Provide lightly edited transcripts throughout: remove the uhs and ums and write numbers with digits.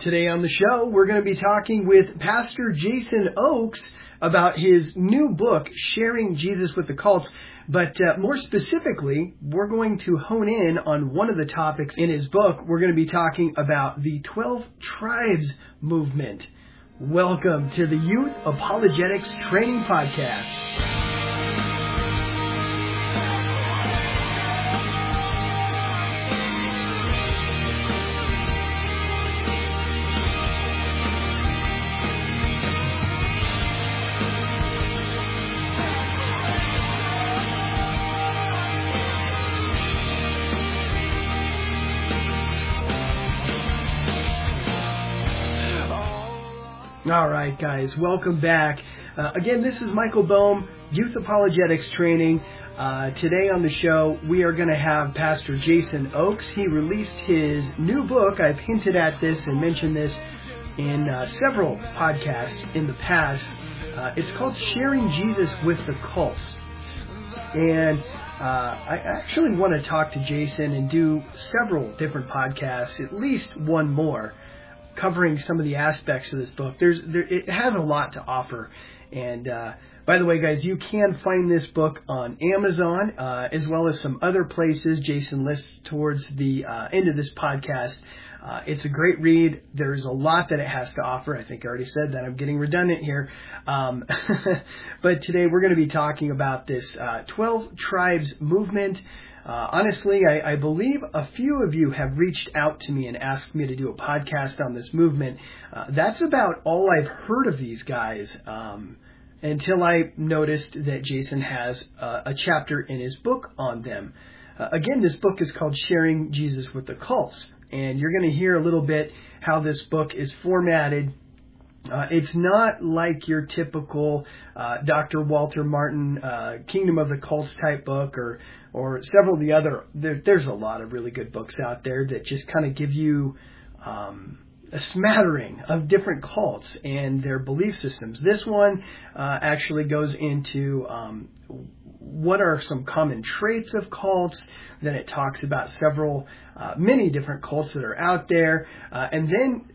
Today on the show, we're going to be talking with Pastor Jason Oakes about his new book, Sharing Jesus with the Cults. But more specifically, we're going to hone in on one of the topics in his book. We're going to be talking about the 12 Tribes movement. Welcome to the Youth Apologetics Training Podcast. All right, guys, welcome back. Again, this is Michael Bohm, Youth Apologetics Training. Today on the show, we are going to have Pastor Jason Oakes. He released his new book. I've hinted at this and mentioned this in several podcasts in the past. It's called Sharing Jesus with the Cults. And I actually want to talk to Jason and do several different podcasts, at least one more, covering some of the aspects of this book. It has a lot to offer. And by the way, guys, you can find this book on Amazon as well as some other places. Jason lists towards the end of this podcast. It's a great read. There's a lot that it has to offer. I think I already said that. I'm getting redundant here. But today we're going to be talking about this 12 Tribes movement. Honestly, I believe a few of you have reached out to me and asked me to do a podcast on this movement. That's about all I've heard of these guys until I noticed that Jason has a chapter in his book on them. Again, this book is called Sharing Jesus with the Cults, and you're going to hear a little bit how this book is formatted. It's not like your typical Dr. Walter Martin Kingdom of the Cults type book or several of the other. There's a lot of really good books out there that just kind of give you a smattering of different cults and their belief systems. This one actually goes into what are some common traits of cults. Then it talks about many different cults that are out there. And then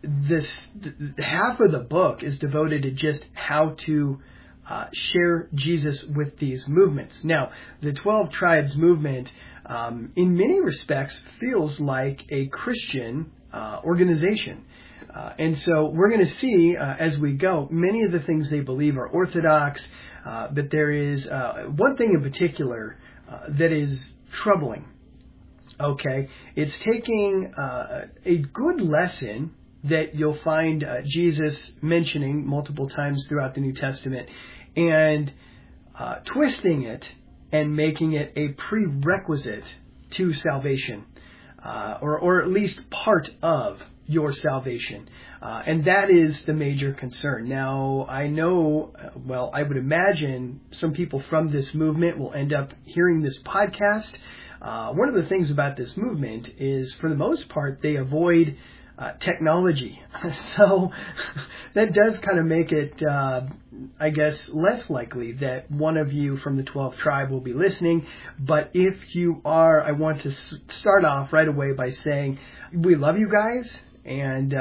half of the book is devoted to just how to share Jesus with these movements. Now, the 12 Tribes movement, in many respects, feels like a Christian organization. And so we're going to see as we go, many of the things they believe are orthodox, but there is one thing in particular that is troubling. Okay, it's taking a good lesson that you'll find Jesus mentioning multiple times throughout the New Testament and twisting it and making it a prerequisite to salvation, or at least part of your salvation. And that is the major concern. Now, I know, I would imagine some people from this movement will end up hearing this podcast. One of the things about this movement is, for the most part, they avoid technology. So that does kind of make it, I guess, less likely that one of you from the 12 tribe will be listening. But if you are, I want to start off right away by saying we love you guys, and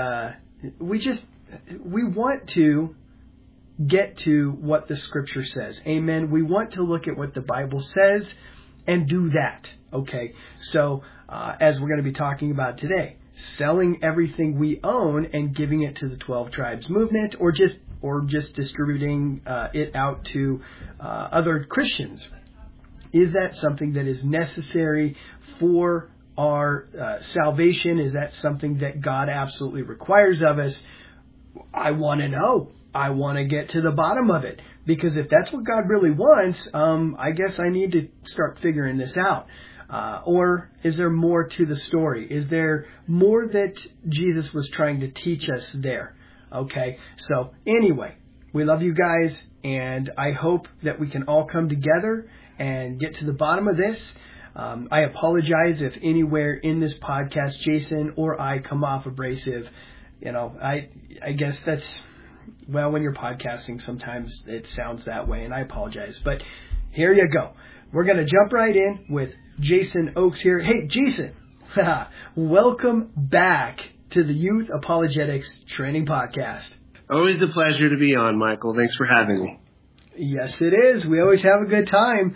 we want to get to what the Scripture says. Amen. We want to look at what the Bible says and do that. Okay. So as we're going to be talking about today, selling everything we own and giving it to the 12 Tribes movement, or just distributing it out to other Christians. Is that something that is necessary for our salvation? Is that something that God absolutely requires of us? I want to know. I want to get to the bottom of it. Because if that's what God really wants, I guess I need to start figuring this out. Or is there more to the story? Is there more that Jesus was trying to teach us there? Okay, so anyway, we love you guys, and I hope that we can all come together and get to the bottom of this. I apologize if anywhere in this podcast Jason or I come off abrasive. I guess that's, when you're podcasting, sometimes it sounds that way, and I apologize. But here you go. We're going to jump right in with Jason Oakes here. Hey, Jason, welcome back to the Youth Apologetics Training Podcast. Always a pleasure to be on, Michael. Thanks for having me. Yes, it is. We always have a good time.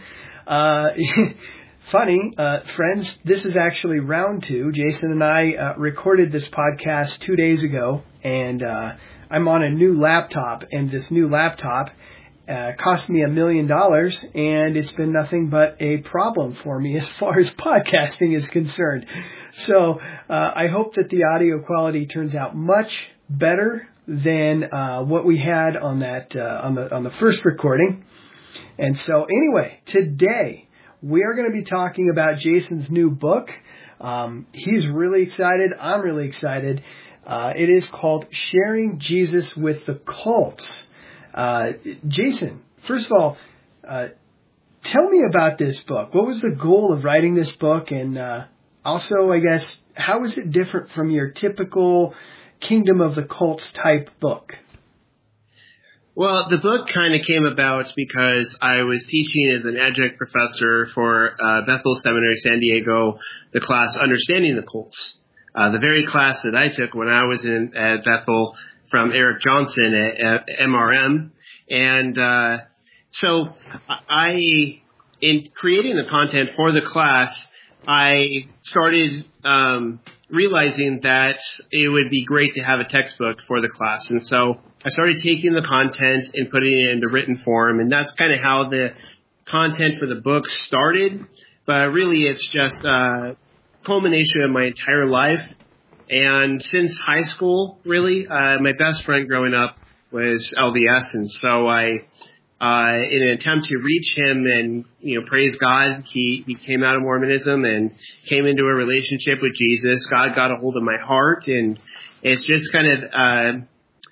Funny, friends, this is actually round 2. Jason and I recorded this podcast 2 days ago, and I'm on a new laptop, and this new laptop cost me $1 million, and it's been nothing but a problem for me as far as podcasting is concerned. So I hope that the audio quality turns out much better than what we had on that on the first recording. And so anyway, today we are going to be talking about Jason's new book. He's really excited. I'm really excited. It is called Sharing Jesus with the Cults. Jason, first of all, tell me about this book. What was the goal of writing this book? And also, I guess, how is it different from your typical Kingdom of the Cults type book? Well, the book kind of came about because I was teaching as an adjunct professor for Bethel Seminary, San Diego, the class Understanding the Cults. The very class that I took when I was at Bethel from Eric Johnson at MRM. And so in creating the content for the class, I started realizing that it would be great to have a textbook for the class. And so I started taking the content and putting it into written form. And that's kind of how the content for the book started. But really, it's just a culmination of my entire life. And since high school, really, my best friend growing up was LDS, and so I, in an attempt to reach him and, praise God, he came out of Mormonism and came into a relationship with Jesus. God got a hold of my heart, and it's just kind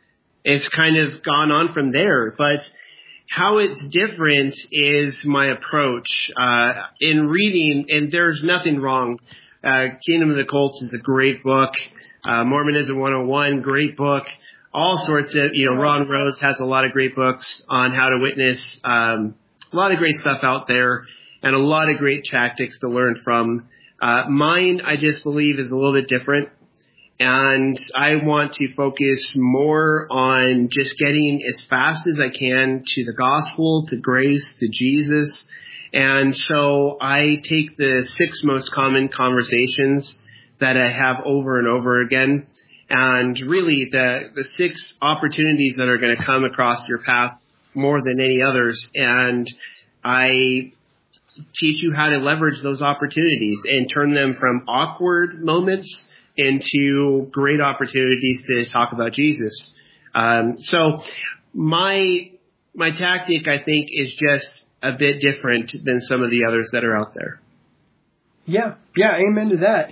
of gone on from there. But how it's different is my approach in reading, and there's nothing wrong. Kingdom of the Cults is a great book. Mormonism 101, great book. All sorts of, Ron Rhodes has a lot of great books on how to witness. A lot of great stuff out there and a lot of great tactics to learn from. Mine, I just believe, is a little bit different. And I want to focus more on just getting as fast as I can to the gospel, to grace, to Jesus. And so I take the 6 most common conversations that I have over and over again, and really the 6 opportunities that are going to come across your path more than any others. And I teach you how to leverage those opportunities and turn them from awkward moments into great opportunities to talk about Jesus. So my tactic, I think, is just a bit different than some of the others that are out there. Yeah, amen to that.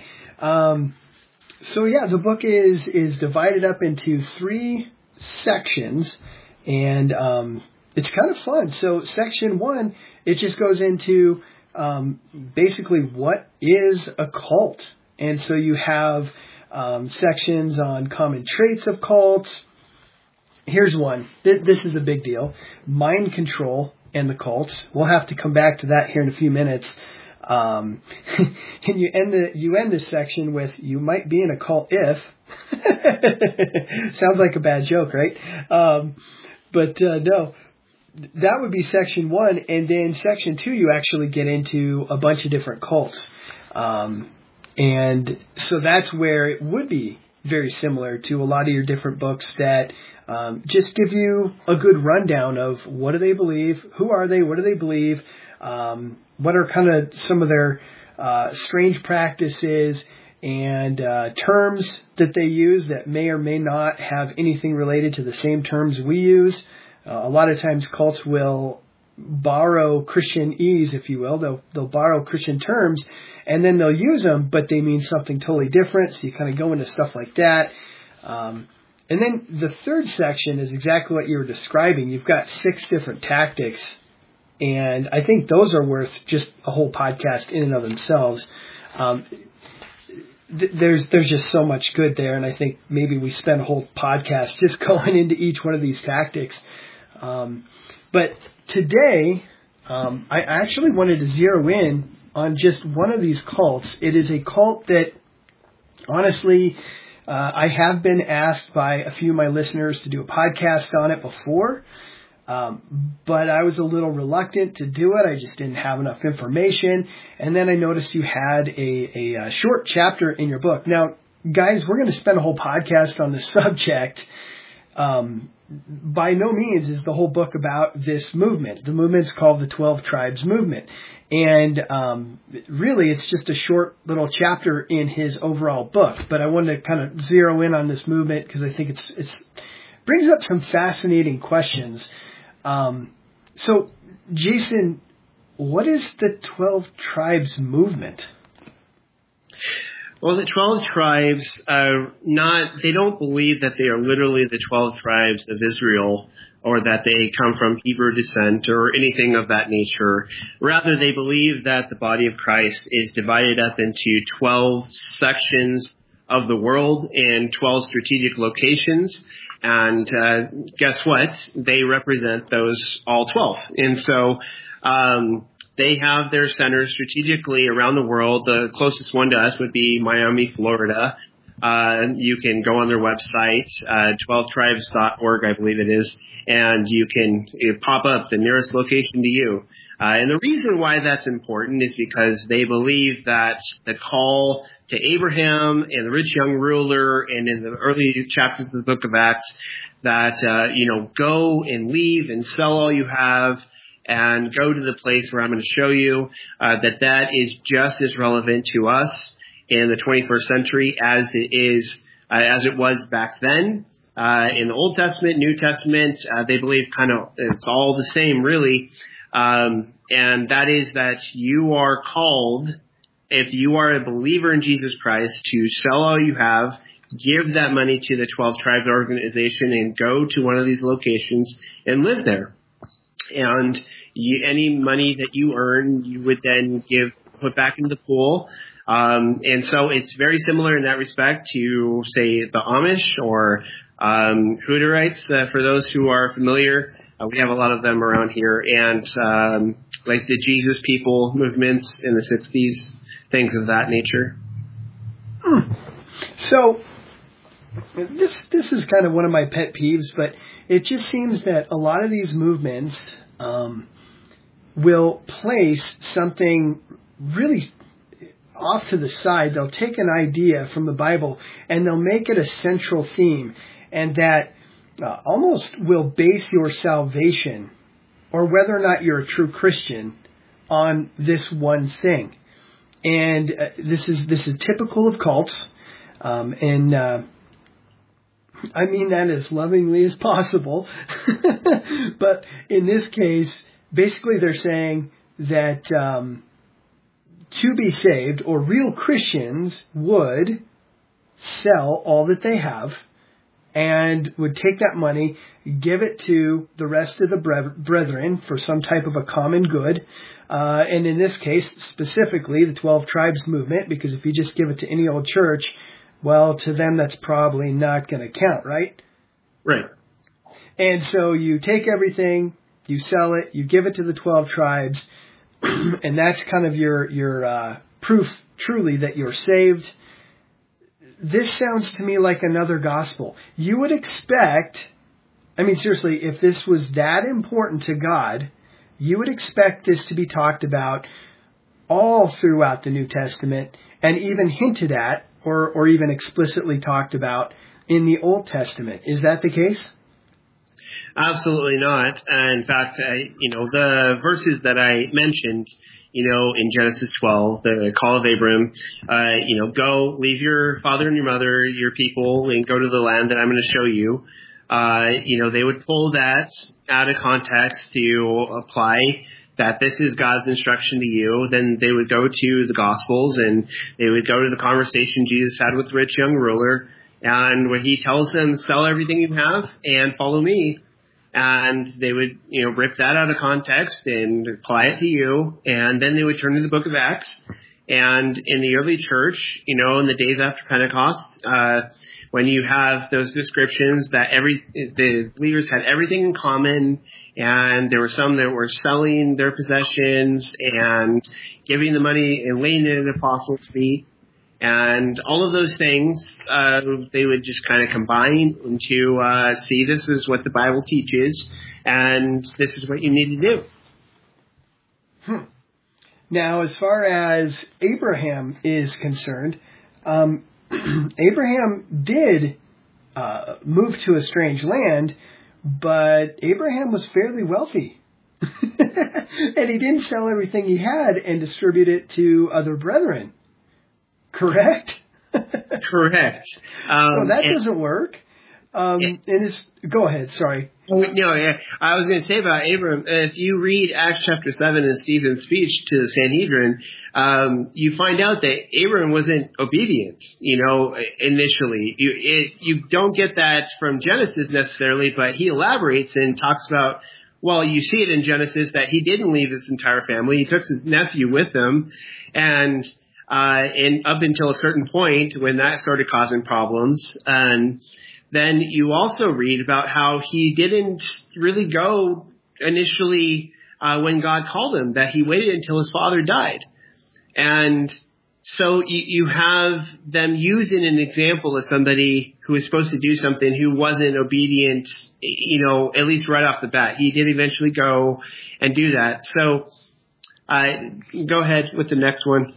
The book is divided up into 3 sections, and it's kind of fun. So section 1, it just goes into basically what is a cult. And so you have sections on common traits of cults. Here's one. This is a big deal. Mind control and the cults. We'll have to come back to that here in a few minutes. And you end this section with, you might be in a cult if. Sounds like a bad joke, right? But no, that would be section 1. And then section 2, you actually get into a bunch of different cults. And so that's where it would be very similar to a lot of your different books that just give you a good rundown of what do they believe, who are they, what do they believe, what are kind of some of their strange practices and terms that they use that may or may not have anything related to the same terms we use. A lot of times cults will borrow Christianese, if you will. They'll borrow Christian terms, and then they'll use them, but they mean something totally different, so you kind of go into stuff like that. And then the 3rd section is exactly what you were describing. You've got 6 different tactics, and I think those are worth just a whole podcast in and of themselves. There's just so much good there, and I think maybe we spend a whole podcast just going into each one of these tactics. But today, I actually wanted to zero in on just one of these cults. It is a cult that, honestly, I have been asked by a few of my listeners to do a podcast on it before, but I was a little reluctant to do it. I just didn't have enough information. And then I noticed you had a short chapter in your book. Now, guys, we're going to spend a whole podcast on this subject. By no means is the whole book about this movement. The movement's called the 12 Tribes Movement. And really, it's just a short little chapter in his overall book. But I wanted to kind of zero in on this movement because I think it's brings up some fascinating questions. So, Jason, what is the 12 Tribes Movement? Well, the 12 tribes they don't believe that they are literally the 12 tribes of Israel or that they come from Hebrew descent or anything of that nature. Rather, they believe that the body of Christ is divided up into 12 sections of the world in 12 strategic locations. And guess what? They represent those all 12. And so they have their centers strategically around the world. The closest one to us would be Miami, Florida. You can go on their website, 12tribes.org, I believe it is, and you can pop up the nearest location to you. And the reason why that's important is because they believe that the call to Abraham and the rich young ruler and in the early chapters of the book of Acts that, go and leave and sell all you have and go to the place where I'm going to show you, that is just as relevant to us in the 21st century as it was back then. In the Old Testament, New Testament, they believe it's all the same, really. And that is that you are called, if you are a believer in Jesus Christ, to sell all you have, give that money to the 12 Tribes organization, and go to one of these locations and live there. And any money that you earn, you would then put back into the pool. And so it's very similar in that respect to, say, the Amish or Hutterites, for those who are familiar. We have a lot of them around here. And like the Jesus People movements in the 60s, things of that nature. So this is kind of one of my pet peeves, but it just seems that a lot of these movements will place something really off to the side. They'll take an idea from the Bible and they'll make it a central theme, and that almost will base your salvation or whether or not you're a true Christian on this one thing. And this is typical of cults, and I mean that as lovingly as possible. But in this case, basically they're saying that to be saved, or real Christians would sell all that they have and would take that money, give it to the rest of the brethren for some type of a common good. And in this case, specifically the 12 Tribes Movement, because if you just give it to any old church, well, to them that's probably not going to count, right? Right. And so you take everything, you sell it, you give it to the 12 tribes, and that's kind of your proof truly that you're saved. This sounds to me like another gospel. You would expect, I mean, seriously, if this was that important to God, you would expect this to be talked about all throughout the New Testament and even hinted at or even explicitly talked about in the Old Testament. Is that the case? Absolutely not. In fact, the verses that I mentioned, in Genesis 12, the call of Abram, go, leave your father and your mother, your people, and go to the land that I'm going to show you. They would pull that out of context to apply that this is God's instruction to you. Then they would go to the Gospels and they would go to the conversation Jesus had with the rich young ruler, and where he tells them, sell everything you have and follow me. And they would, rip that out of context and apply it to you. And then they would turn to the book of Acts. And in the early church, in the days after Pentecost, when you have those descriptions that the believers had everything in common, and there were some that were selling their possessions and giving the money and laying it at the apostles' feet. And all of those things, they would just kind of combine into see, this is what the Bible teaches, and this is what you need to do. Now, as far as Abraham is concerned, Abraham did move to a strange land, but Abraham was fairly wealthy. And he didn't sell everything he had and distribute it to other brethren. Correct? Correct. So that doesn't work. Go ahead, sorry. No, I was going to say about Abram, if you read Acts chapter 7 and Stephen's speech to the Sanhedrin, you find out that Abram wasn't obedient, initially. You don't get that from Genesis necessarily, but he elaborates and talks about, well, you see it in Genesis that he didn't leave his entire family. He took his nephew with him, and up until a certain point when that started causing problems. And then you also read about how he didn't really go initially when God called him, that he waited until his father died. And so you have them using an example of somebody who was supposed to do something who wasn't obedient, at least right off the bat. He did eventually go and do that. So go ahead with the next one.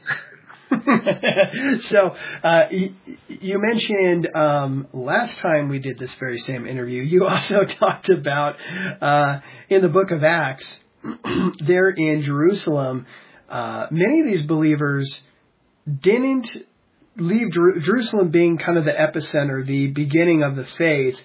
So you mentioned last time we did this very same interview, you also talked about in the book of Acts, there in Jerusalem, many of these believers didn't leave Jerusalem being kind of the epicenter, the beginning of the faith,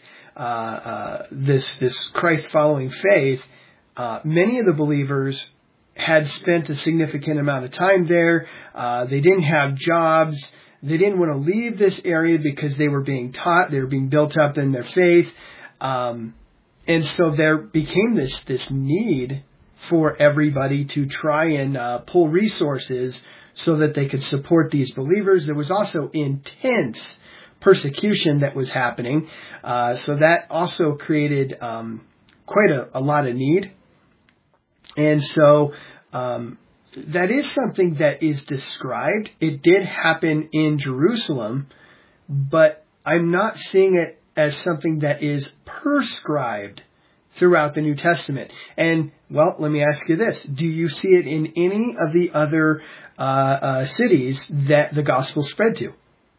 this Christ-following faith. Many of the believers had spent a significant amount of time there. They didn't have jobs. They didn't want to leave this area because they were being taught. They were being built up in their faith. And so there became this need for everybody to try and pull resources so that they could support these believers. There was also intense persecution that was happening. So that also created quite a lot of need. And so that is something that is described. It did happen in Jerusalem, but I'm not seeing it as something that is prescribed throughout the New Testament. And, well, let me ask you this. Do you see it in any of the other cities that the gospel spread to?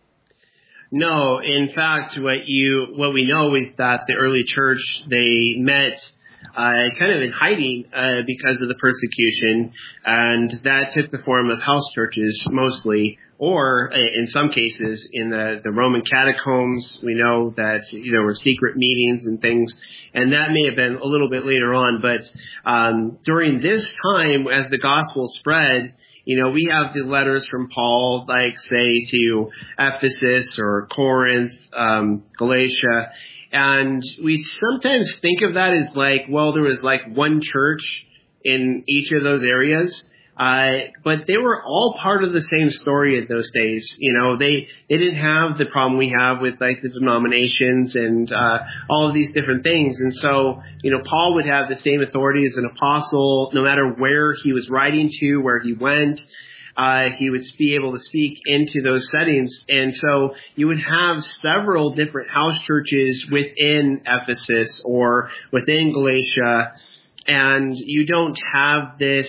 No. In fact, what we know is that the early church, they met kind of in hiding because of the persecution, and that took the form of house churches mostly, or in some cases in the Roman catacombs. We know that there were secret meetings and things, and that may have been a little bit later on. But during this time, as the gospel spread, we have the letters from Paul, like say to Ephesus or Corinth, Galatia. And we sometimes think of that as like, well, there was like one church in each of those areas. But they were all part of the same story in those days. They didn't have the problem we have with like the denominations and all of these different things. And so, Paul would have the same authority as an apostle, no matter where he was writing to, where he went. He would be able to speak into those settings. And so you would have several different house churches within Ephesus or within Galatia, and you don't have this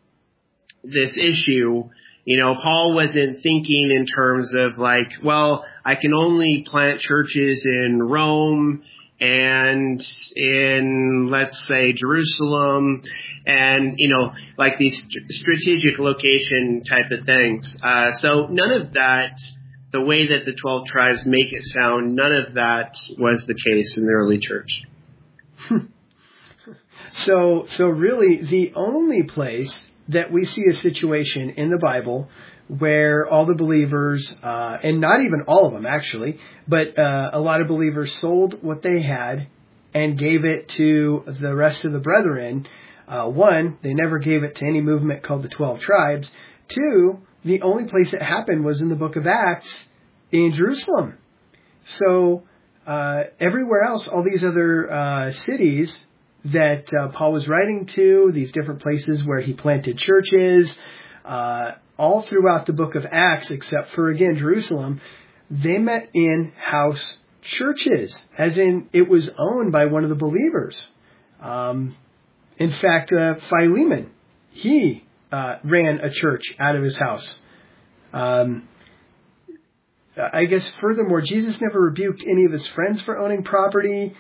issue. Paul wasn't thinking in terms of like, well, I can only plant churches in Rome and in, let's say, Jerusalem, and, like these strategic location type of things. So none of that, the way that the 12 tribes make it sound, none of that was the case in the early church. So really the only place that we see a situation in the Bible where all the believers, and not even all of them actually, but a lot of believers sold what they had and gave it to the rest of the brethren. One, they never gave it to any movement called the 12 tribes. Two, the only place it happened was in the book of Acts in Jerusalem. So everywhere else, all these other cities that Paul was writing to, these different places where he planted churches, all throughout the book of Acts, except for, again, Jerusalem, they met in house churches, as in it was owned by one of the believers. In fact, Philemon, he ran a church out of his house. I guess furthermore, Jesus never rebuked any of his friends for owning property,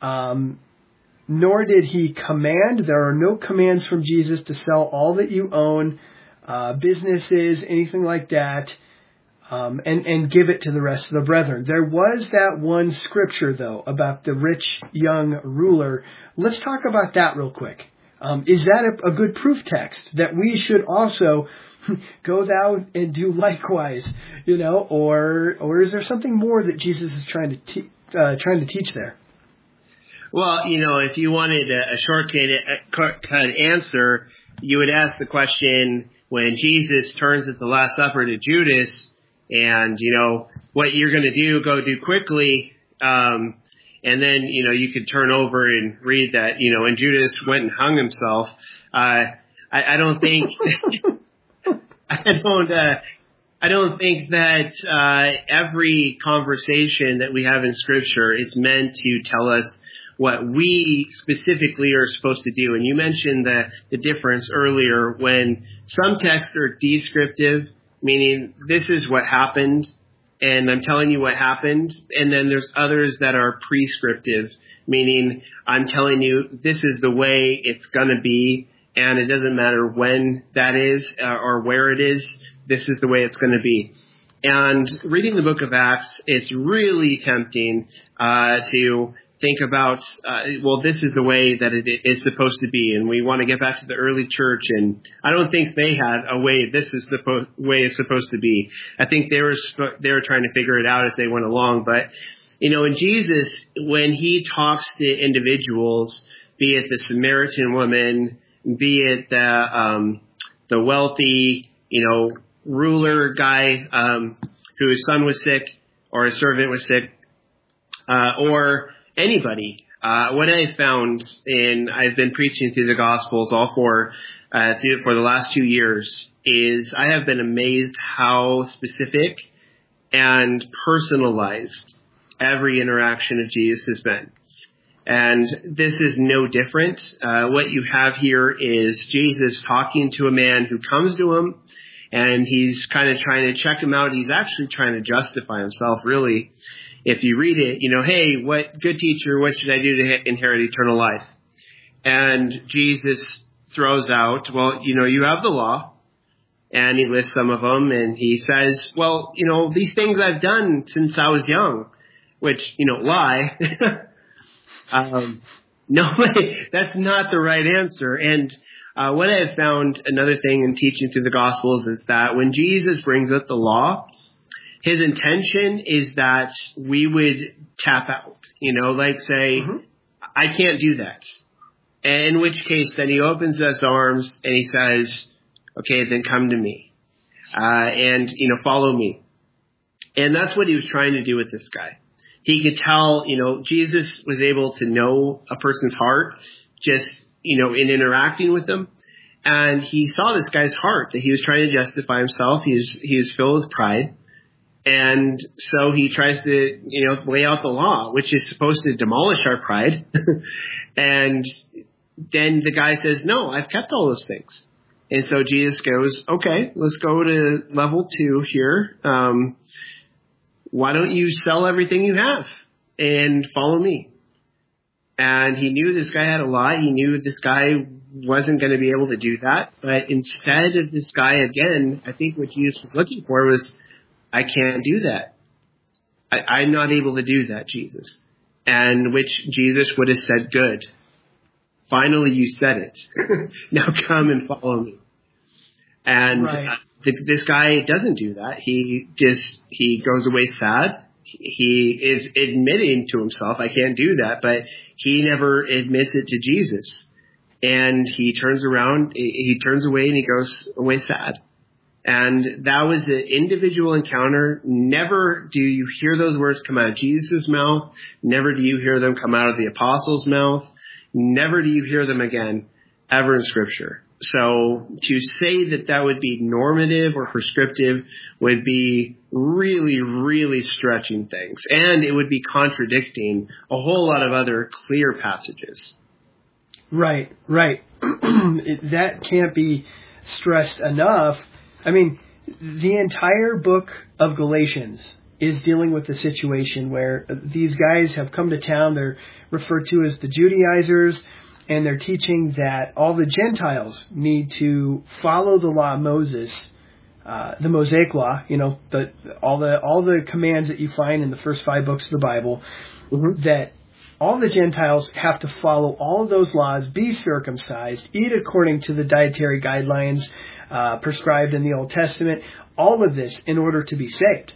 nor did he command. There are no commands from Jesus to sell all that you own, businesses, anything like that, and give it to the rest of the brethren. There was that one scripture, though, about the rich young ruler. Let's talk about that real quick. Is that a good proof text that we should also go thou and do likewise, or is there something more that Jesus is trying to teach there? Well, if you wanted a shortcut answer, you would ask the question when Jesus turns at the Last Supper to Judas, and what you're going to do, go do quickly, and then you could turn over and read that and Judas went and hung himself. I don't think. I don't think that every conversation that we have in Scripture is meant to tell us what we specifically are supposed to do. And you mentioned the difference earlier when some texts are descriptive, meaning this is what happened, and I'm telling you what happened. And then there's others that are prescriptive, meaning I'm telling you this is the way it's going to be. And it doesn't matter when that is or where it is. This is the way it's going to be. And reading the book of Acts, it's really tempting to think about, this is the way that it is supposed to be. And we want to get back to the early church. And I don't think they had a way, this is the way it's supposed to be. I think they were trying to figure it out as they went along. But, in Jesus, when he talks to individuals, be it the Samaritan woman, be it the wealthy, ruler guy whose son was sick or his servant was sick, or anybody. What I found, and I've been preaching through the Gospels all for the last 2 years, is I have been amazed how specific and personalized every interaction of Jesus has been. And this is no different. What you have here is Jesus talking to a man who comes to him, and he's kind of trying to check him out. He's actually trying to justify himself, really. If you read it, hey, what good teacher, what should I do to inherit eternal life? And Jesus throws out, well, you have the law. And he lists some of them, and he says, well, these things I've done since I was young, which, lie. No, that's not the right answer. And what I have found, another thing in teaching through the Gospels, is that when Jesus brings up the law, his intention is that we would tap out, say, I can't do that. In which case, then he opens his arms and he says, okay, then come to me, and, follow me. And that's what he was trying to do with this guy. He could tell, Jesus was able to know a person's heart just, in interacting with them. And he saw this guy's heart, that he was trying to justify himself. He was filled with pride. And so he tries to, lay out the law, which is supposed to demolish our pride. And then the guy says, no, I've kept all those things. And so Jesus goes, okay, let's go to level 2 here. Why don't you sell everything you have and follow me? And he knew this guy had a lie. He knew this guy wasn't going to be able to do that. But instead of this guy, again, I think what Jesus was looking for was, I can't do that. I'm not able to do that, Jesus. And which Jesus would have said, good. Finally, you said it. Now come and follow me. And right. This guy doesn't do that. He goes away sad. He is admitting to himself, I can't do that, but he never admits it to Jesus. And he turns around, he turns away, and he goes away sad. And that was an individual encounter. Never do you hear those words come out of Jesus' mouth. Never do you hear them come out of the apostles' mouth. Never do you hear them again, ever in Scripture. So to say that would be normative or prescriptive would be really, really stretching things. And it would be contradicting a whole lot of other clear passages. Right. That can't be stressed enough. I mean, the entire book of Galatians is dealing with the situation where these guys have come to town. They're referred to as the Judaizers, and they're teaching that all the Gentiles need to follow the law of Moses, the Mosaic law, all the commands that you find in the first 5 books of the Bible, that all the Gentiles have to follow all of those laws, be circumcised, eat according to the dietary guidelines prescribed in the Old Testament, all of this in order to be saved.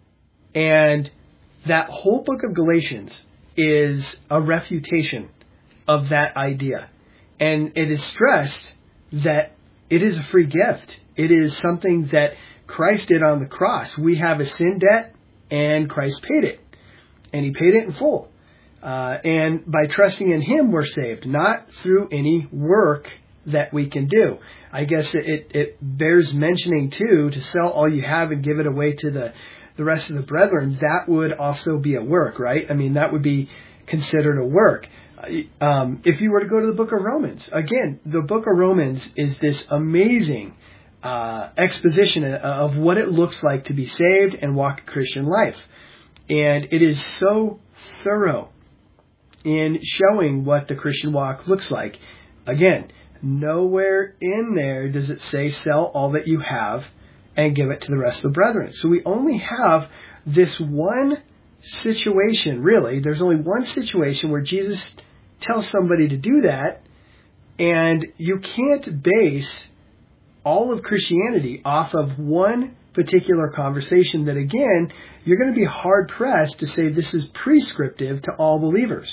And that whole book of Galatians is a refutation of that idea. And it is stressed that it is a free gift. It is something that Christ did on the cross. We have a sin debt, and Christ paid it. And He paid it in full. And by trusting in Him, we're saved, not through any work that we can do. I guess it bears mentioning, too, to sell all you have and give it away to the rest of the brethren. That would also be a work, right? I mean, that would be considered a work. If you were to go to the book of Romans, again, the book of Romans is this amazing exposition of what it looks like to be saved and walk a Christian life. And it is so thorough in showing what the Christian walk looks like. Again, nowhere in there does it say sell all that you have and give it to the rest of the brethren. So we only have this one situation, really. There's only one situation where Jesus tells somebody to do that, and you can't base all of Christianity off of one particular conversation that, again, you're going to be hard-pressed to say this is prescriptive to all believers.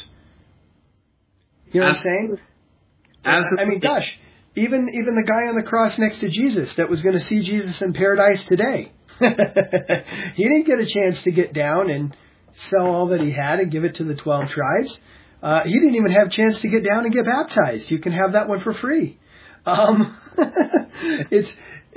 You know what I'm saying? Absolutely. I mean, gosh, even the guy on the cross next to Jesus that was going to see Jesus in paradise today, he didn't get a chance to get down and sell all that he had and give it to the 12 tribes. He didn't even have a chance to get down and get baptized. You can have that one for free. It's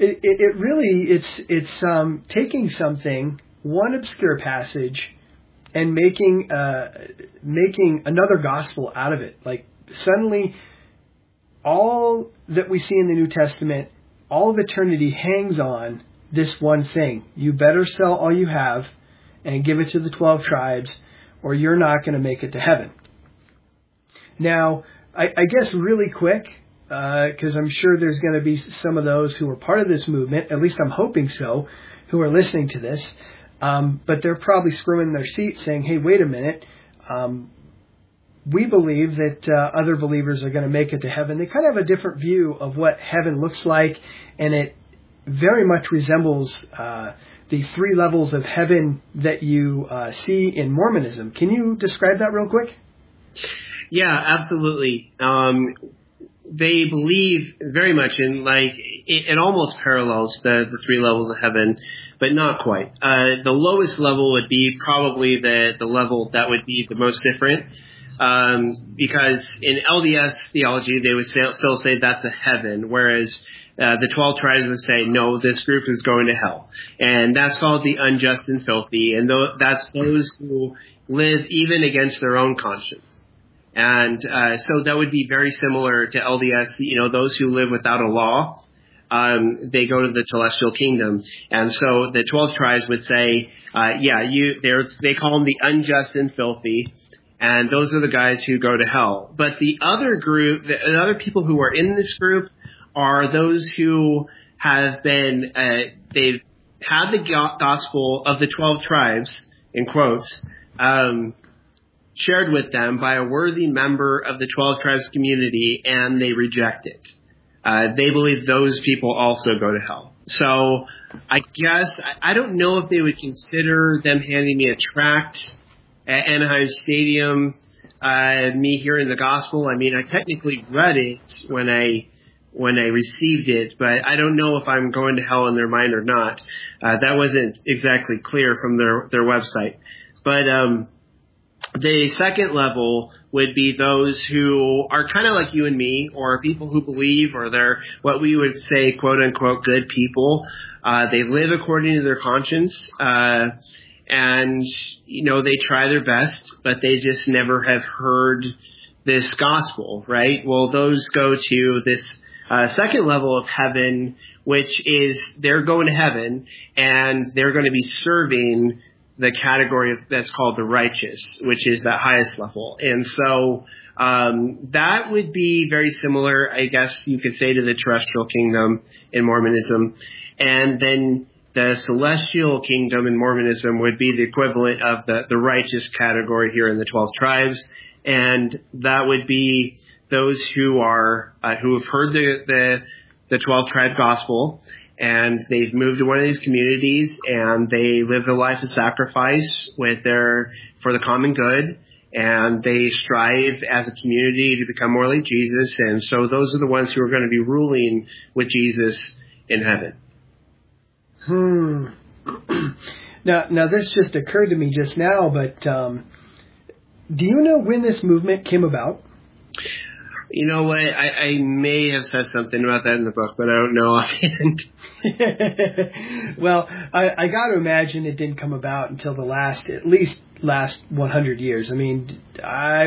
taking something, one obscure passage, and making another gospel out of it. Like suddenly, all that we see in the New Testament, all of eternity hangs on this one thing. You better sell all you have and give it to the 12 tribes, or you're not going to make it to heaven. Now, I guess really quick, because I'm sure there's going to be some of those who are part of this movement, at least I'm hoping so, who are listening to this, but they're probably screwing their seat saying, hey, wait a minute, we believe that other believers are going to make it to heaven. They kind of have a different view of what heaven looks like, and it very much resembles the 3 levels of heaven that you see in Mormonism. Can you describe that real quick? Yeah, absolutely. They believe very much in, like, it almost parallels the 3 levels of heaven, but not quite. The lowest level would be probably the level that would be the most different, because in LDS theology, they would still say that's a heaven, whereas the 12 tribes would say, no, this group is going to hell. And that's called the unjust and filthy, and that's those who live even against their own conscience. And so that would be very similar to LDS. Those who live without a law, they go to the celestial kingdom. And so the 12 tribes would say, they call them the unjust and filthy, and those are the guys who go to hell. But the other group, the other people who are in this group, are those who have been, they've had the gospel of the 12 tribes, in quotes, shared with them by a worthy member of the 12 tribes community, and they reject it. They believe those people also go to hell. So I guess, I don't know if they would consider them handing me a tract at Anaheim Stadium, me hearing the gospel. I mean, I technically read it when I received it, but I don't know if I'm going to hell in their mind or not. That wasn't exactly clear from their website. But The second level would be those who are kind of like you and me, or people who believe, or they're what we would say, quote unquote, good people. They live according to their conscience, and, they try their best, but they just never have heard this gospel, right? Well, those go to this second level of heaven, which is they're going to heaven, and they're going to be serving the category that's called the righteous, which is that highest level. And so that would be very similar, I guess you could say, to the terrestrial kingdom in Mormonism. And then the celestial kingdom in Mormonism would be the equivalent of the righteous category here in the 12 tribes. And that would be those who are who have heard the 12 tribe gospel, and they've moved to one of these communities, and they live a life of sacrifice for the common good, and they strive as a community to become more like Jesus. And so those are the ones who are going to be ruling with Jesus in heaven. Now this just occurred to me just now, but do you know when this movement came about? You know what? I may have said something about that in the book, but I don't know offhand. Well, I got to imagine it didn't come about until at least last 100 years. I mean, I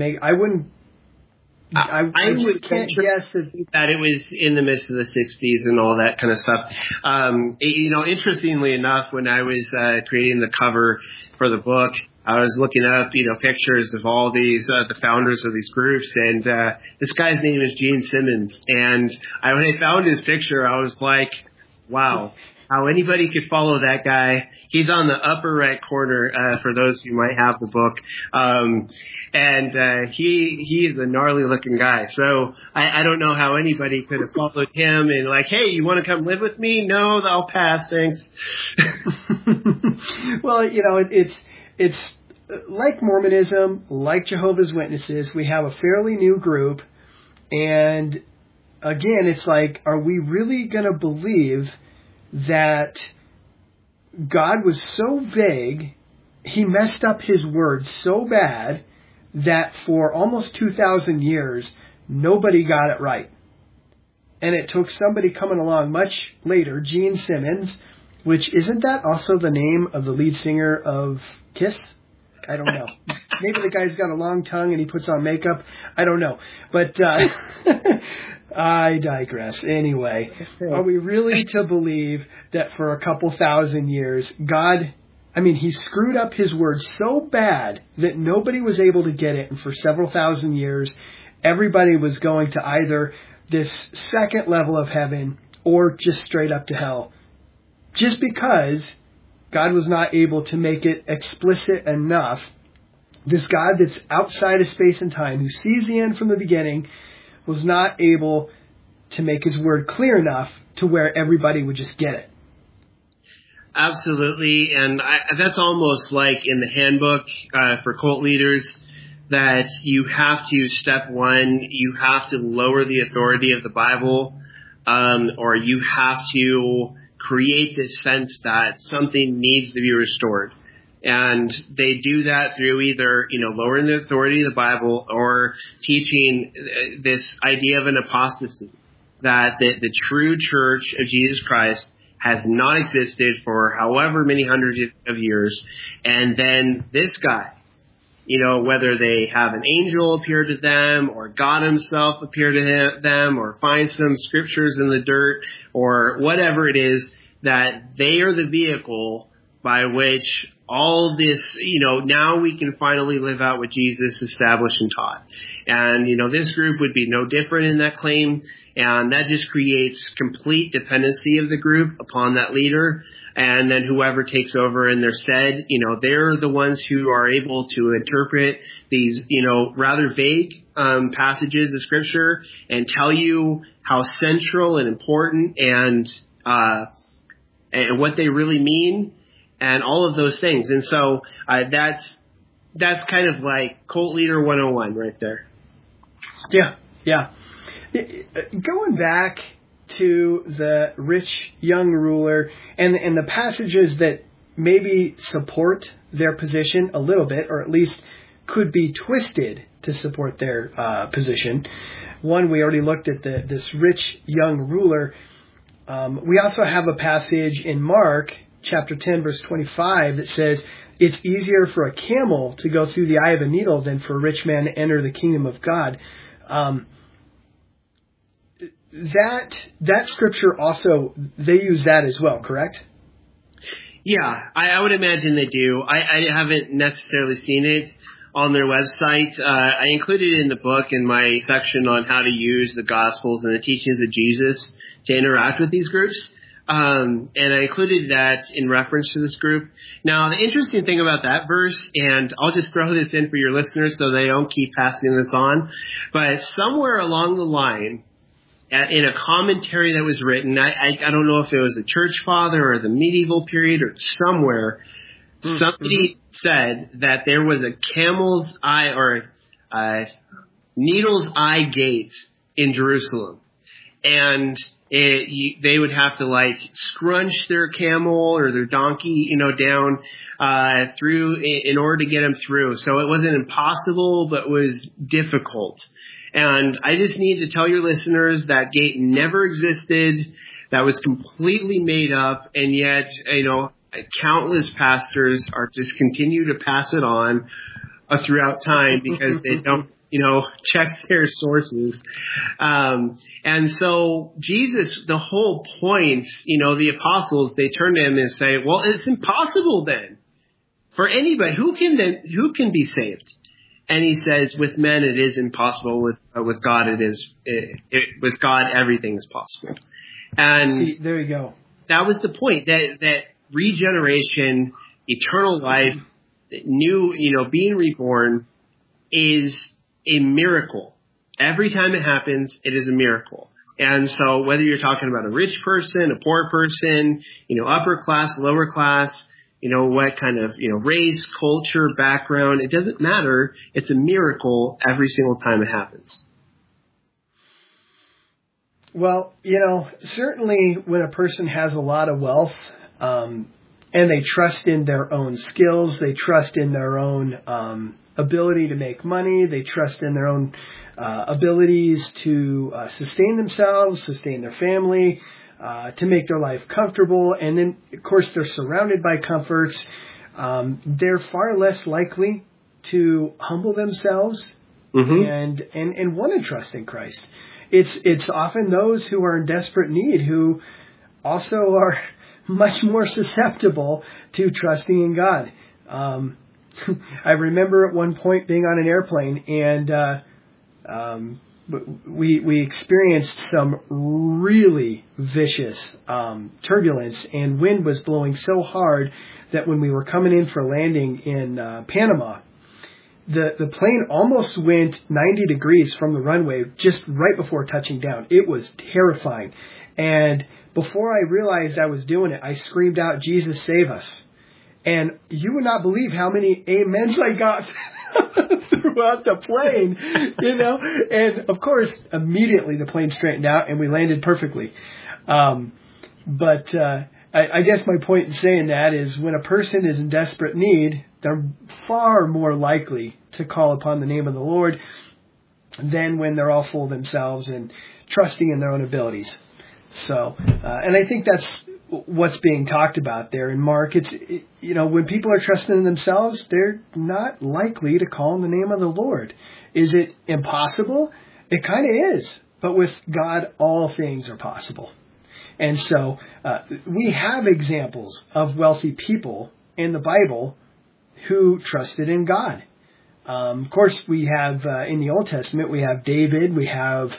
can't guess that it was in the midst of the 60s and all that kind of stuff. Interestingly enough, when I was creating the cover for the book, I was looking up, pictures of all these, the founders of these groups, and this guy's name is Gene Simmons. And when I found his picture, I was like, wow, how anybody could follow that guy. He's on the upper right corner, for those who might have the book. He is a gnarly looking guy. So I don't know how anybody could have followed him and like, hey, you want to come live with me? No, I'll pass, thanks. Well, it's like Mormonism, like Jehovah's Witnesses. We have a fairly new group. And again, it's like, are we really going to believe that God was so vague, he messed up his word so bad that for almost 2,000 years, nobody got it right? And it took somebody coming along much later, Gene Simmons, which isn't that also the name of the lead singer of Kiss? I don't know. Maybe the guy's got a long tongue and he puts on makeup. I don't know. But I digress. Anyway, are we really to believe that for a couple thousand years, he screwed up his word so bad that nobody was able to get it, and for several thousand years, everybody was going to either this second level of heaven or just straight up to hell, just because God was not able to make it explicit enough. This God that's outside of space and time, who sees the end from the beginning, was not able to make his word clear enough to where everybody would just get it. Absolutely. And that's almost like in the handbook for cult leaders, that you have to, step one, you have to lower the authority of the Bible, or you have to create this sense that something needs to be restored. And they do that through either, lowering the authority of the Bible or teaching this idea of an apostasy, that the true church of Jesus Christ has not existed for however many hundreds of years. And then this guy, whether they have an angel appear to them or God himself appear to them or find some scriptures in the dirt or whatever it is, that they are the vehicle by which all this, now we can finally live out what Jesus established and taught. And, this group would be no different in that claim. And that just creates complete dependency of the group upon that leader. And then whoever takes over in their stead, they're the ones who are able to interpret these, rather vague passages of Scripture and tell you how central and important and what they really mean, and all of those things. And so that's kind of like Cult Leader 101 right there. Yeah. Going back to the rich young ruler and the passages that maybe support their position a little bit, or at least could be twisted to support their position. One, we already looked at this rich young ruler. We also have a passage in Mark chapter 10, verse 25 that says, it's easier for a camel to go through the eye of a needle than for a rich man to enter the kingdom of God. That scripture also, they use that as well, correct? Yeah, I would imagine they do. I haven't necessarily seen it on their website. I included it in the book in my section on how to use the Gospels and the teachings of Jesus to interact with these groups. And I included that in reference to this group. Now, the interesting thing about that verse, and I'll just throw this in for your listeners so they don't keep passing this on, but somewhere along the line, in a commentary that was written, I don't know if it was a church father or the medieval period or somewhere, somebody said that there was a camel's eye or needle's eye gate in Jerusalem. And they would have to like scrunch their camel or their donkey, down through in order to get them through. So it wasn't impossible, but was difficult. And I just need to tell your listeners that gate never existed. That was completely made up, and yet countless pastors are just continue to pass it on throughout time because they don't check their sources. And so Jesus, the whole point, the apostles, they turn to him and say, well, it's impossible then for anybody. Who can be saved? And he says, with men, it is impossible. With God, with God, everything is possible. And see, there you go. That was the point, that regeneration, eternal life, being reborn is a miracle. Every time it happens, it is a miracle. And so whether you're talking about a rich person, a poor person, upper class, lower class, what kind of, race, culture, background, it doesn't matter. It's a miracle every single time it happens. Well, certainly when a person has a lot of wealth, and they trust in their own skills, they trust in their own ability to make money, they trust in their own abilities to sustain themselves, sustain their family, to make their life comfortable, and then, of course, they're surrounded by comforts. They're far less likely to humble themselves and want to trust in Christ. It's often those who are in desperate need who also are much more susceptible to trusting in God. I remember at one point being on an airplane and we experienced some really vicious turbulence, and wind was blowing so hard that when we were coming in for landing in Panama, the plane almost went 90 degrees from the runway just right before touching down. It was terrifying. And before I realized I was doing it, I screamed out, "Jesus, save us." And you would not believe how many amens I got throughout the plane, And, of course, immediately the plane straightened out and we landed perfectly. But I guess my point in saying that is when a person is in desperate need, they're far more likely to call upon the name of the Lord than when they're all full of themselves and trusting in their own abilities. So, and I think that's what's being talked about there in Mark. It's, when people are trusting in themselves, they're not likely to call on the name of the Lord. Is it impossible? It kind of is. But with God, all things are possible. And so we have examples of wealthy people in the Bible who trusted in God. Of course, we have in the Old Testament, we have David, we have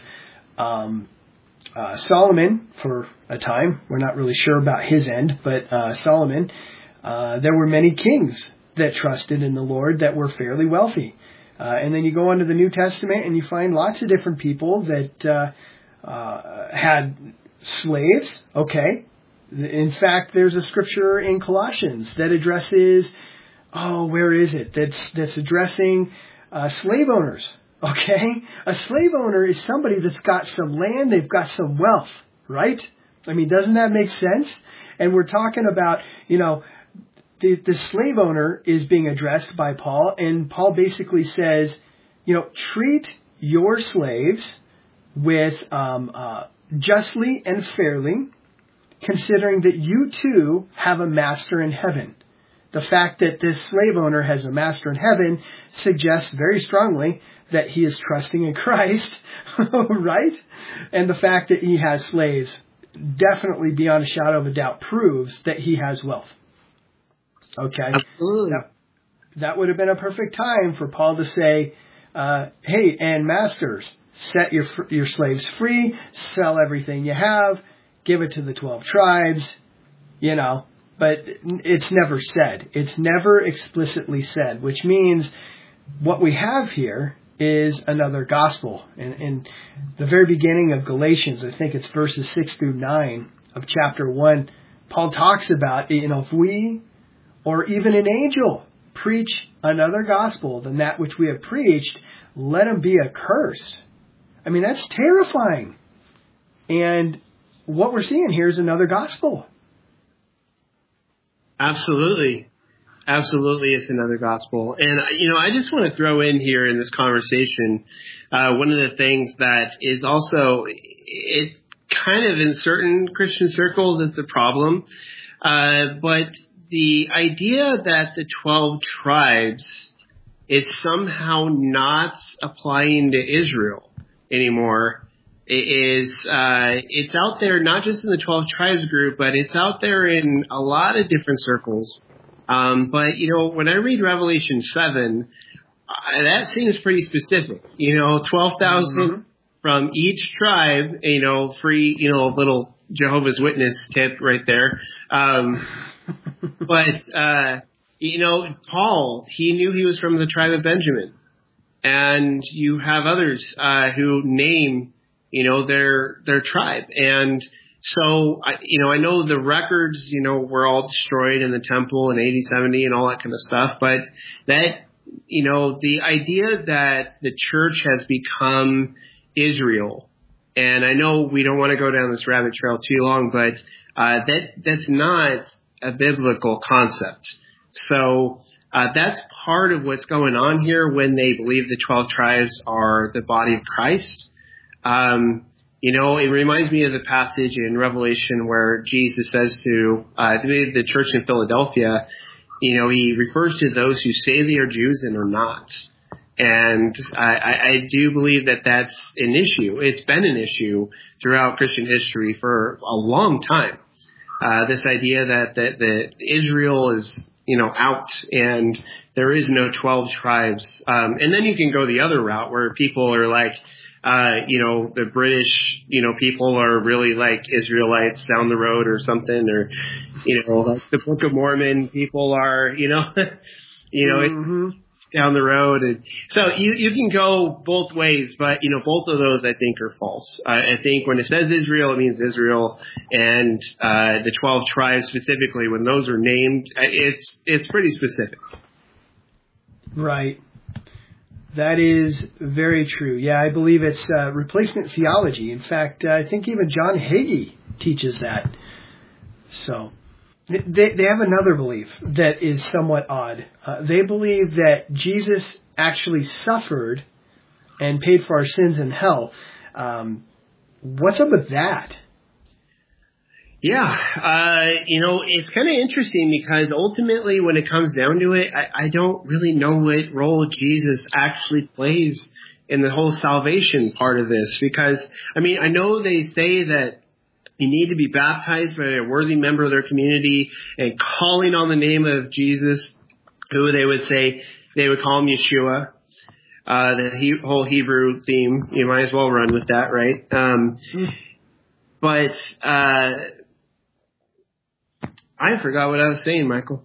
Solomon for a time. We're not really sure about his end, but Solomon, there were many kings that trusted in the Lord that were fairly wealthy. And then you go on to the New Testament and you find lots of different people that had slaves. Okay. In fact, there's a scripture in Colossians that addresses, where is it? That's addressing slave owners. Okay? A slave owner is somebody that's got some land, they've got some wealth, right? I mean, doesn't that make sense? And we're talking about, the slave owner is being addressed by Paul, and Paul basically says, treat your slaves with justly and fairly, considering that you too have a master in heaven. The fact that this slave owner has a master in heaven suggests very strongly that he is trusting in Christ, right? And the fact that he has slaves definitely, beyond a shadow of a doubt, proves that he has wealth. Okay? Absolutely. That would have been a perfect time for Paul to say, hey, and masters, set your slaves free, sell everything you have, give it to the 12 tribes, but it's never said. It's never explicitly said, which means what we have here is another gospel. In the very beginning of Galatians, I think it's verses 6 through 9 of chapter 1, Paul talks about, if we or even an angel preach another gospel than that which we have preached, let him be accursed. I mean, that's terrifying. And what we're seeing here is another gospel. Absolutely. Absolutely, it's another gospel. And, I just want to throw in here in this conversation, one of the things that is also, it kind of in certain Christian circles, it's a problem. But the idea that the 12 tribes is somehow not applying to Israel anymore it's out there, not just in the 12 tribes group, but it's out there in a lot of different circles. But when I read Revelation 7, that seems pretty specific. 12,000 from each tribe, free, a little Jehovah's Witness tip right there. But Paul, he knew he was from the tribe of Benjamin. And you have others, who name, their tribe. And so, I know the records, were all destroyed in the temple in AD 70 and all that kind of stuff. But that, the idea that the church has become Israel, and I know we don't want to go down this rabbit trail too long, but that's not a biblical concept. So that's part of what's going on here when they believe the 12 tribes are the body of Christ. It reminds me of the passage in Revelation where Jesus says to the church in Philadelphia, he refers to those who say they are Jews and are not. And I do believe that that's an issue. It's been an issue throughout Christian history for a long time. This idea that Israel is, out and there is no 12 tribes. And then you can go the other route where people are like, the British, people are really like Israelites down the road or something, or, like the Book of Mormon people are, down the road. And so you can go both ways, but, both of those I think are false. I think when it says Israel, it means Israel, and the 12 tribes specifically, when those are named, it's pretty specific. Right. That is very true. Yeah, I believe it's replacement theology. In fact, I think even John Hagee teaches that. So they have another belief that is somewhat odd. They believe that Jesus actually suffered and paid for our sins in hell. What's up with that? Yeah, it's kind of interesting because ultimately when it comes down to it, I don't really know what role Jesus actually plays in the whole salvation part of this, because, I know they say that you need to be baptized by a worthy member of their community and calling on the name of Jesus, who they would call him Yeshua. The whole Hebrew theme, you might as well run with that, right? But I forgot what I was saying, Michael.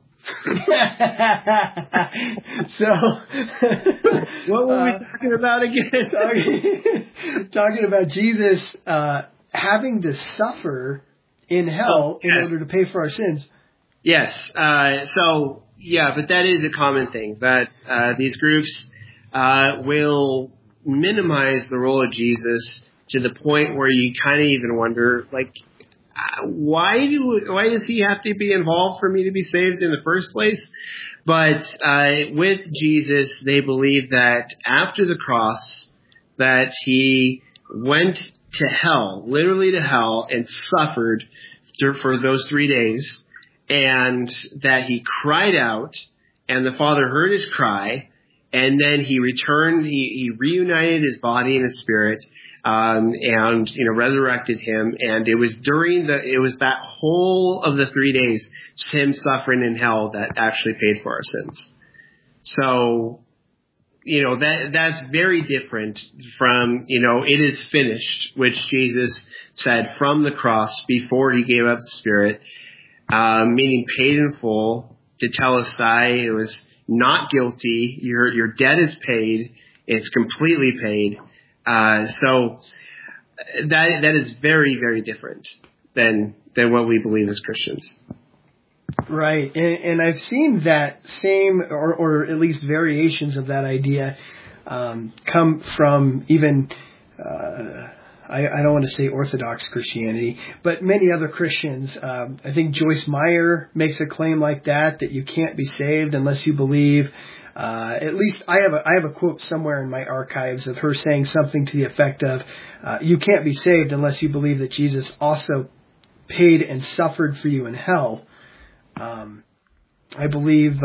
So, what were we talking about again? Talking about Jesus having to suffer in hell in order to pay for our sins. Yes. So, yeah, but that is a common thing, that these groups will minimize the role of Jesus to the point where you kind of even wonder, like, why does he have to be involved for me to be saved in the first place? But with Jesus, they believe that after the cross, that he went to hell, literally to hell, and suffered for those 3 days, and that he cried out, and the Father heard his cry, and then he returned, he reunited his body and his spirit, and resurrected him. And it was that whole of the 3 days, him suffering in hell, that actually paid for our sins. So, that's very different from, it is finished, which Jesus said from the cross before he gave up the Spirit, meaning paid in full, to tell us that it was not guilty. Your debt is paid. It's completely paid. So that is very, very different than what we believe as Christians. Right. And I've seen that same, or at least variations of that idea, come from even, I don't want to say Orthodox Christianity, but many other Christians. I think Joyce Meyer makes a claim like that you can't be saved unless you believe. At least I have a quote somewhere in my archives of her saying something to the effect of, you can't be saved unless you believe that Jesus also paid and suffered for you in hell. I believe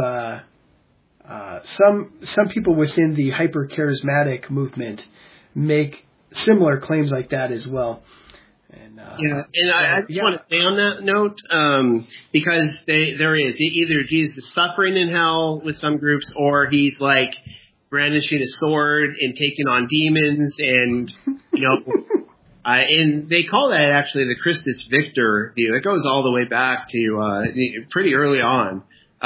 some people within the hyper-charismatic movement make similar claims like that as well. And I just want to say on that note, because there is either Jesus is suffering in hell with some groups, or he's like brandishing a sword and taking on demons, and and they call that actually the Christus Victor view. It goes all the way back to pretty early on.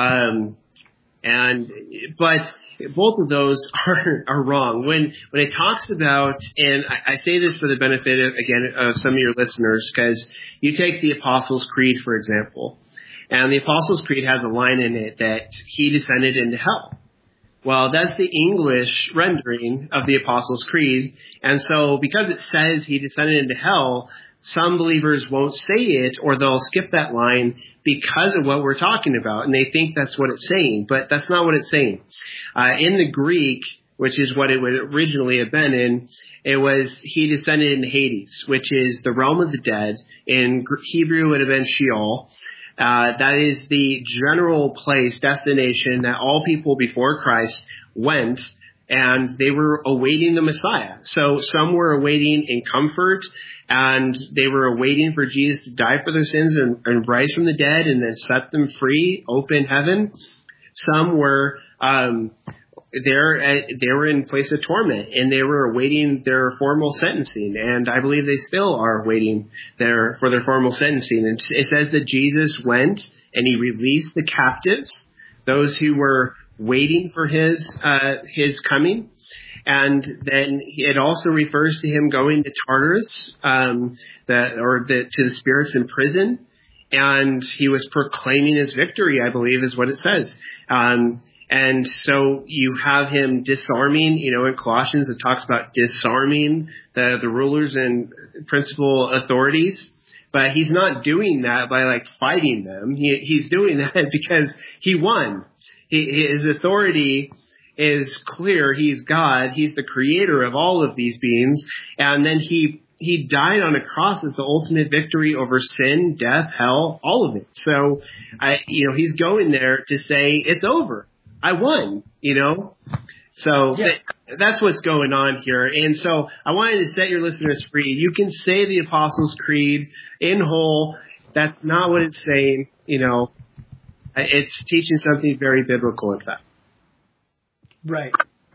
But both of those are wrong. When it talks about, and I say this for the benefit of some of your listeners, because you take the Apostles' Creed, for example, and the Apostles' Creed has a line in it that he descended into hell. Well, that's the English rendering of the Apostles' Creed. And so because it says he descended into hell, some believers won't say it, or they'll skip that line because of what we're talking about. And they think that's what it's saying, but that's not what it's saying. In the Greek, which is what it would originally have been in, it was he descended into Hades, which is the realm of the dead. In Hebrew, it would have been Sheol. That is the general place, destination that all people before Christ went, and they were awaiting the Messiah. So some were awaiting in comfort, and they were awaiting for Jesus to die for their sins and rise from the dead and then set them free, open heaven. Some were they were in place of torment, and they were awaiting their formal sentencing, and I believe they still are waiting for their formal sentencing. And it says that Jesus went and he released the captives, those who were waiting for his coming. And then it also refers to him going to Tartarus, to the spirits in prison, and he was proclaiming his victory, I believe is what it says. And so you have him disarming, in Colossians it talks about disarming the rulers and principal authorities, but he's not doing that by fighting them. He's doing that because he won. His authority is clear. He's God. He's the creator of all of these beings. And then he died on a cross as the ultimate victory over sin, death, hell, all of it. So, he's going there to say it's over. I won, So yeah. That's what's going on here. And so I wanted to set your listeners free. You can say the Apostles' Creed in whole. That's not what it's saying. It's teaching something very biblical, in fact. Right.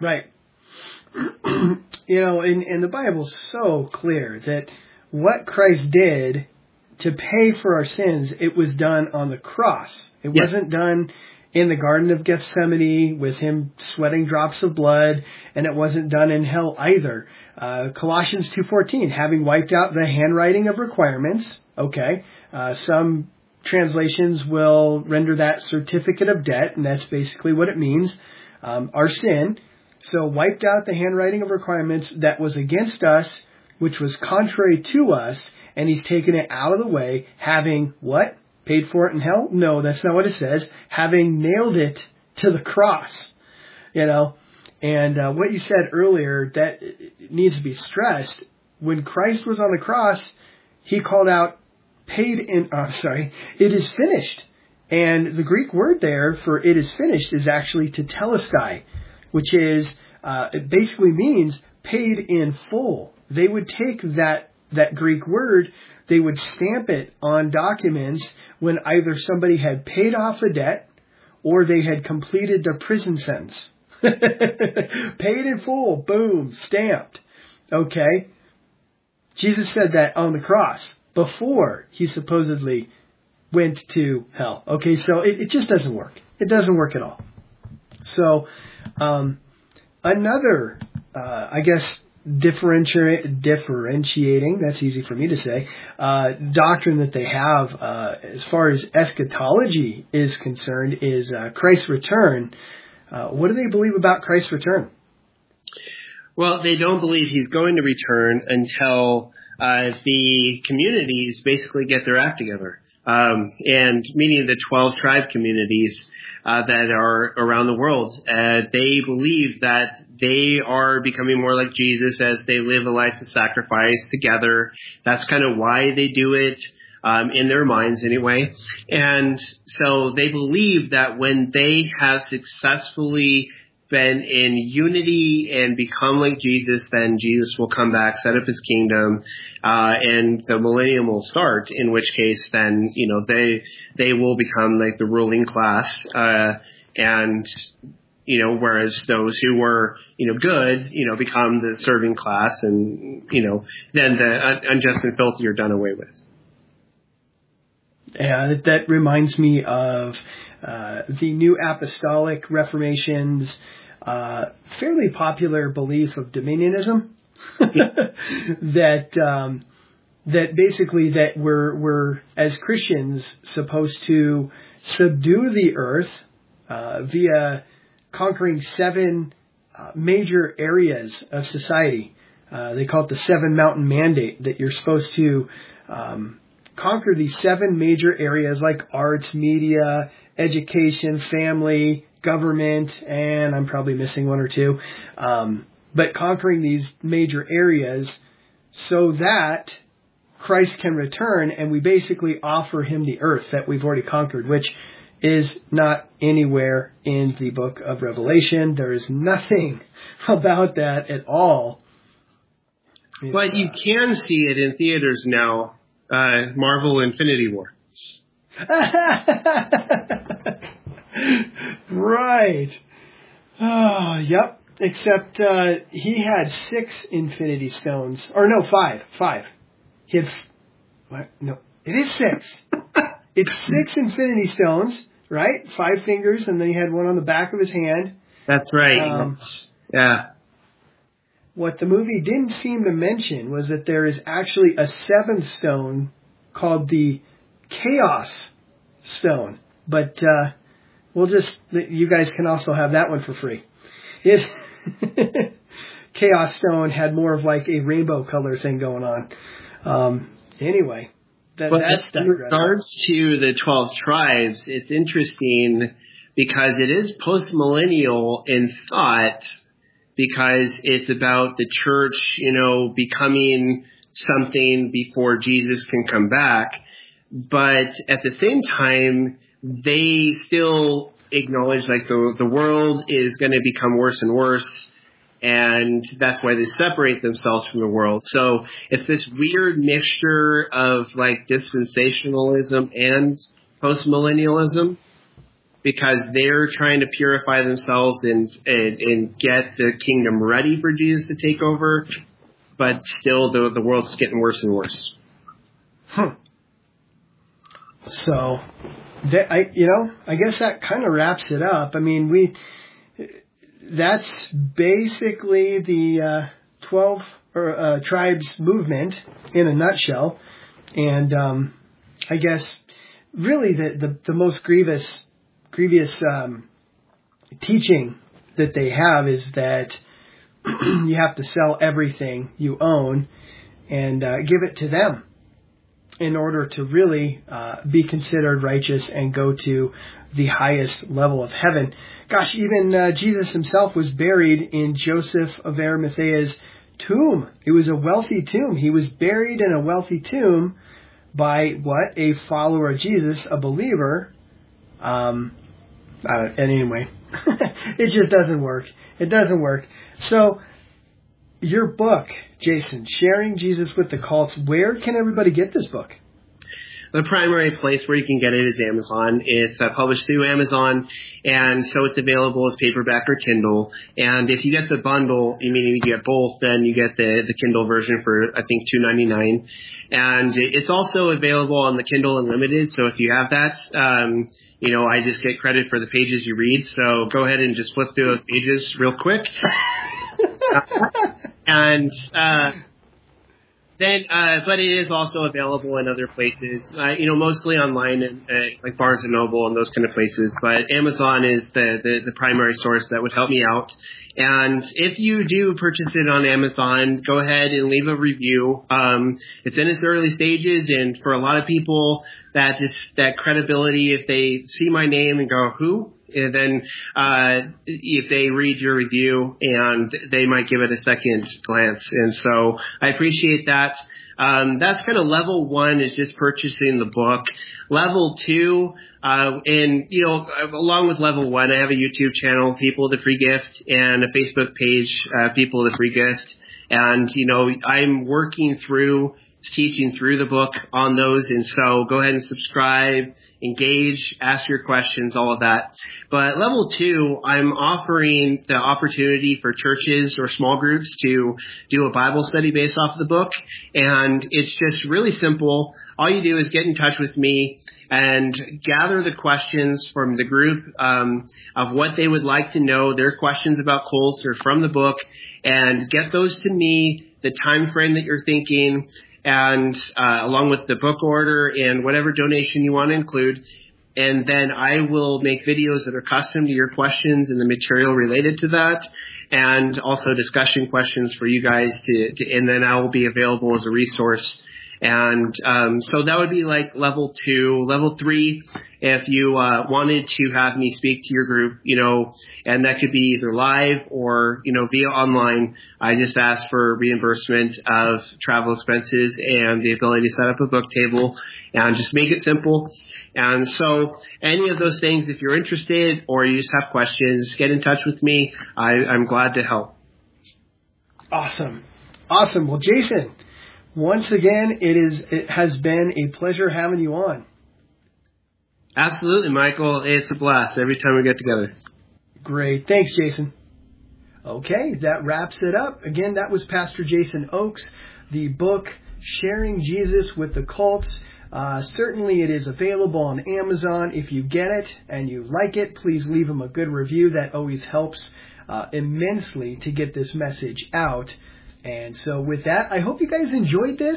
And the Bible's so clear that what Christ did to pay for our sins, it was done on the cross. It wasn't done in the Garden of Gethsemane with him sweating drops of blood, and it wasn't done in hell either. Colossians 2:14, having wiped out the handwriting of requirements. Okay, some translations will render that certificate of debt, and that's basically what it means, our sin. So wiped out the handwriting of requirements that was against us, which was contrary to us, and he's taken it out of the way, having what? Paid for it in hell? No, that's not what it says. Having nailed it to the cross. And what you said earlier, that needs to be stressed. When Christ was on the cross, he called out, it is finished. And the Greek word there for it is finished is actually tetelestai, which is, it basically means paid in full. They would take that Greek word, they would stamp it on documents when either somebody had paid off the debt or they had completed their prison sentence. Paid in full, boom, stamped. Okay? Jesus said that on the cross before he supposedly went to hell. Okay, so it just doesn't work. It doesn't work at all. So, another, differentiating, that's easy for me to say, doctrine that they have, as far as eschatology is concerned, is Christ's return. What do they believe about Christ's return? Well, they don't believe he's going to return until the communities basically get their act together. And meaning the 12 tribe communities that are around the world. They believe that they are becoming more like Jesus as they live a life of sacrifice together. That's kind of why they do it. In their minds anyway. And so they believe that when they have successfully been in unity and become like Jesus, then Jesus will come back, set up his kingdom, and the millennium will start, in which case then, they will become like the ruling class, and whereas those who were, good, become the serving class, and, then the unjust and filthy are done away with. Yeah, that reminds me of the New Apostolic Reformation's fairly popular belief of dominionism. that basically that we're as Christians supposed to subdue the earth via conquering 7 major areas of society. They call it the 7 Mountain Mandate, that you're supposed to conquer these 7 major areas like arts, media, education, family, government, and I'm probably missing 1 or 2. But conquering these major areas so that Christ can return and we basically offer him the earth that we've already conquered, which is not anywhere in the book of Revelation. There is nothing about that at all. But you can see it in theaters now. Marvel Infinity War. Right. Oh, yep. Except he had 6 Infinity Stones. Or no, 5. 5. He had... What? No. It is 6. It's 6 Infinity Stones, right? 5 fingers, and then he had one on the back of his hand. That's right. Yeah. What the movie didn't seem to mention was that there is actually a 7th stone called the Chaos Stone. But you guys can also have that one for free. Chaos Stone had more of like a rainbow color thing going on. Anyway, that's in regards to the 12 tribes, it's interesting because it is post-millennial in thought, because it's about the church, becoming something before Jesus can come back. But at the same time, they still acknowledge like the world is going to become worse and worse. And that's why they separate themselves from the world. So it's this weird mixture of like dispensationalism and postmillennialism, because they're trying to purify themselves and get the kingdom ready for Jesus to take over, but still the world's getting worse and worse. So, I guess that kind of wraps it up. I mean, that's basically the 12 tribes movement in a nutshell, and I guess really the most grievous teaching that they have is that you have to sell everything you own and give it to them in order to really be considered righteous and go to the highest level of heaven. Gosh, even Jesus himself was buried in Joseph of Arimathea's tomb. It was a wealthy tomb. He was buried in a wealthy tomb by what? A follower of Jesus, a believer. And anyway, it just doesn't work. It doesn't work. So, your book, Jason, Sharing Jesus with the Cults, where can everybody get this book? The primary place where you can get it is Amazon. It's published through Amazon, and so it's available as paperback or Kindle. And if you get the bundle, meaning you get both, then you get the Kindle version for, I think, $2.99. And it's also available on the Kindle Unlimited, so if you have that, I just get credit for the pages you read. So go ahead and just flip through those pages real quick. But it is also available in other places, mostly online and like Barnes and Noble and those kind of places. But Amazon is the primary source that would help me out. And if you do purchase it on Amazon, go ahead and leave a review. It's in its early stages, and for a lot of people, that credibility, if they see my name and go, who? And then if they read your review, and they might give it a second glance. And so I appreciate that. That's kind of level one, is just purchasing the book. Level two, along with level one, I have a YouTube channel, People of the Free Gift, and a Facebook page, People of the Free Gift. And, I'm working through teaching through the book on those, and so go ahead and subscribe, engage, ask your questions, all of that. But level two, I'm offering the opportunity for churches or small groups to do a Bible study based off of the book, and it's just really simple. All you do is get in touch with me and gather the questions from the group of what they would like to know, their questions about cults or from the book, and get those to me, the time frame that you're thinking, and along with the book order and whatever donation you want to include. And then I will make videos that are custom to your questions and the material related to that, and also discussion questions for you guys and then I will be available as a resource. And so that would be like level two. Level three, if you wanted to have me speak to your group, and that could be either live or, via online, I just ask for reimbursement of travel expenses and the ability to set up a book table and just make it simple. And so any of those things, if you're interested or you just have questions, get in touch with me. I'm glad to help. Awesome. Well, Jason, once again, it has been a pleasure having you on. Absolutely, Michael. It's a blast every time we get together. Great. Thanks, Jason. Okay, that wraps it up. Again, that was Pastor Jason Oakes, the book Sharing Jesus with the Cults. Certainly it is available on Amazon. If you get it and you like it, please leave him a good review. That always helps immensely to get this message out. And so with that, I hope you guys enjoyed this.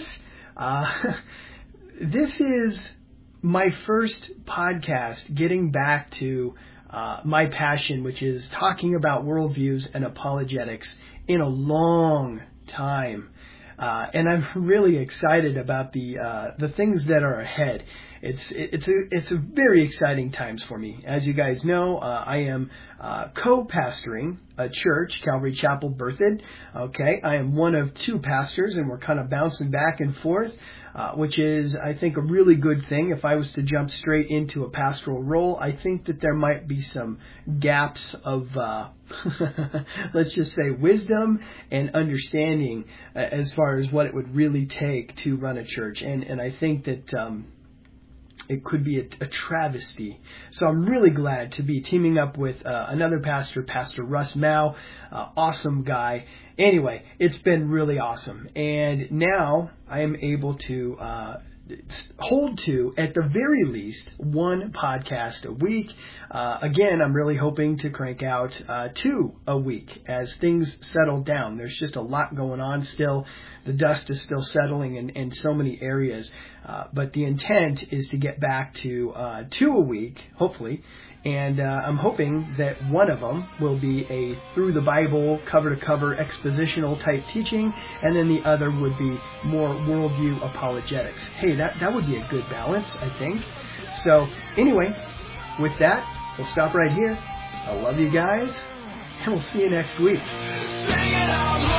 This is my first podcast getting back to my passion, which is talking about worldviews and apologetics, in a long time. And I'm really excited about the things that are ahead. It's a very exciting times for me. As you guys know, I am co-pastoring a church, Calvary Chapel Berthoud. Okay, I am one of two pastors, and we're kind of bouncing back and forth, which is, I think, a really good thing. If I was to jump straight into a pastoral role, I think that there might be some gaps of, let's just say, wisdom and understanding as far as what it would really take to run a church. And I think that it could be a travesty. So I'm really glad to be teaming up with another pastor, Pastor Russ Mao. Awesome guy. Anyway, it's been really awesome. And now I am able to hold to, at the very least, one podcast a week. Again, I'm really hoping to crank out 2 a week as things settle down. There's just a lot going on still. The dust is still settling in so many areas. But the intent is to get back to 2 a week, hopefully, And I'm hoping that one of them will be a through the Bible, cover-to-cover expositional type teaching, and then the other would be more worldview apologetics. Hey, that would be a good balance, I think. So anyway, with that, we'll stop right here. I love you guys, and we'll see you next week.